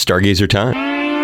Stargazer time.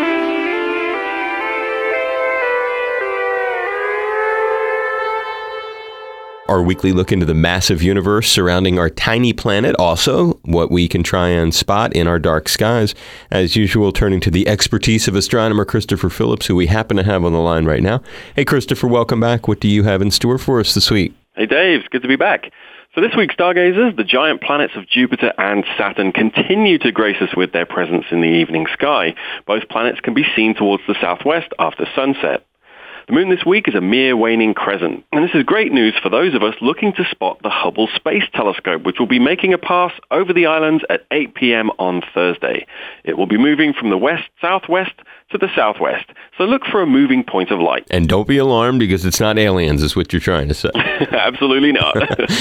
Our weekly look into the massive universe surrounding our tiny planet. Also, what we can try and spot in our dark skies. As usual, turning to the expertise of astronomer Christopher Phillips, who we happen to have on the line right now. Hey, Christopher, welcome back. What do you have in store for us this week? Hey, Dave. It's good to be back. So this week, stargazers, the giant planets of Jupiter and Saturn continue to grace us with their presence in the evening sky. Both planets can be seen towards the southwest after sunset. The moon this week is a mere waning crescent, and this is great news for those of us looking to spot the Hubble Space Telescope, which will be making a pass over the islands at 8 p.m. on Thursday. It will be moving from the west-southwest to the southwest, so look for a moving point of light. And don't be alarmed, because it's not aliens, is what you're trying to say. Absolutely not.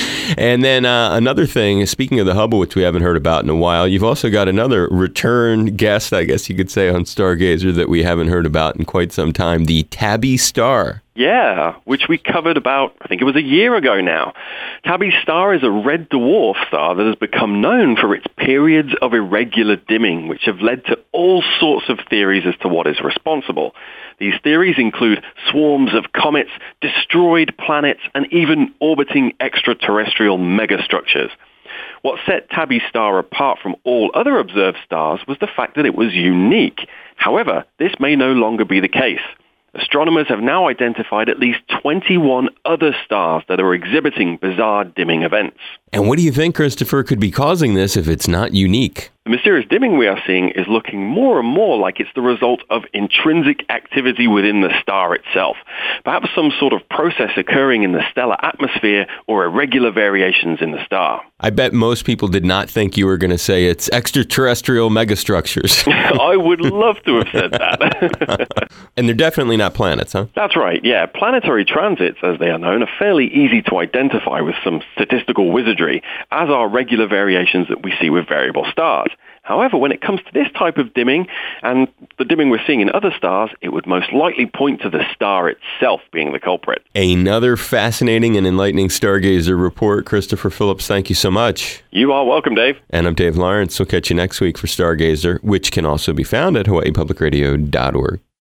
And then another thing, speaking of the Hubble, which we haven't heard about in a while, you've also got another return guest, I guess you could say, on Stargazer that we haven't heard about in quite some time, the Tabby Star. Yeah, which we covered about, I think it was a year ago now. Tabby Star is a red dwarf star that has become known for its periods of irregular dimming, which have led to all sorts of theories as to what is responsible. These theories include swarms of comets, destroyed planets, and even orbiting extraterrestrial megastructures. What set Tabby Star apart from all other observed stars was the fact that it was unique. However, this may no longer be the case. Astronomers have now identified at least 21 other stars that are exhibiting bizarre dimming events. And what do you think, Christopher, could be causing this if it's not unique? The mysterious dimming we are seeing is looking more and more like it's the result of intrinsic activity within the star itself. Perhaps some sort of process occurring in the stellar atmosphere or irregular variations in the star. I bet most people did not think you were going to say it's extraterrestrial megastructures. I would love to have said that. And they're definitely not planets, huh? That's right, yeah. Planetary transits, as they are known, are fairly easy to identify with some statistical wizardry, as are regular variations that we see with variable stars. However, when it comes to this type of dimming, and the dimming we're seeing in other stars, it would most likely point to the star itself being the culprit. Another fascinating and enlightening Stargazer report. Christopher Phillips, thank you so much. You are welcome, Dave. And I'm Dave Lawrence. We'll catch you next week for Stargazer, which can also be found at hawaiipublicradio.org.